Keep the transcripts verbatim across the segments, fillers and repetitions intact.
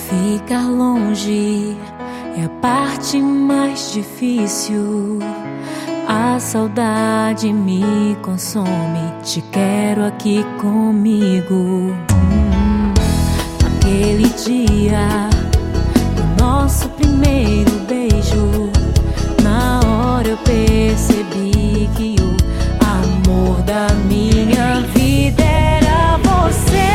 Ficar longe é a parte mais difícil. A saudade me consome. Te quero aqui comigo. hum, Aquele dia do nosso primeiro beijo, na hora eu percebi que o amor da minha vida era você.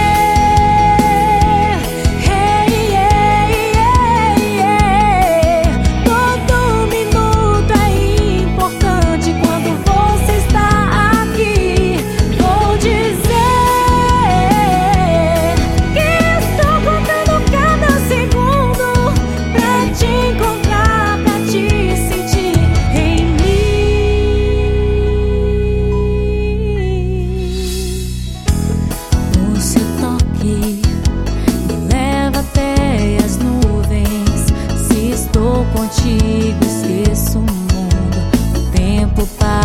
Contigo esqueço o mundo, o tempo passa.